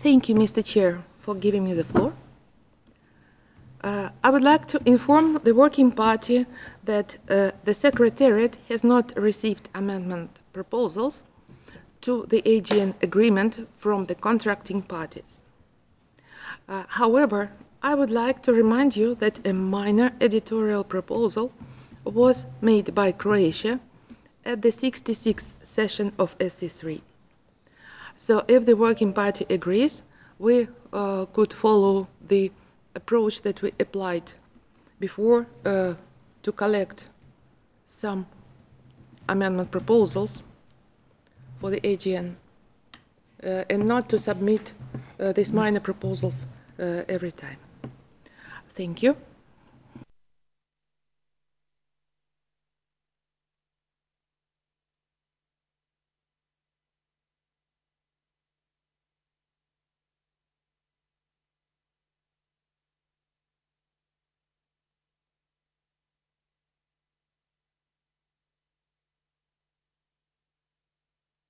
Thank you, Mr. Chair, for giving me the floor. I would like to inform the Working Party that the Secretariat has not received amendment proposals to the AGN agreement from the contracting parties. However, I would like to remind you that a minor editorial proposal was made by Croatia at the 66th session of SC3. So if the Working Party agrees, we could follow the approach that we applied before to collect some amendment proposals for the AGN and not to submit these minor proposals every time. Thank you.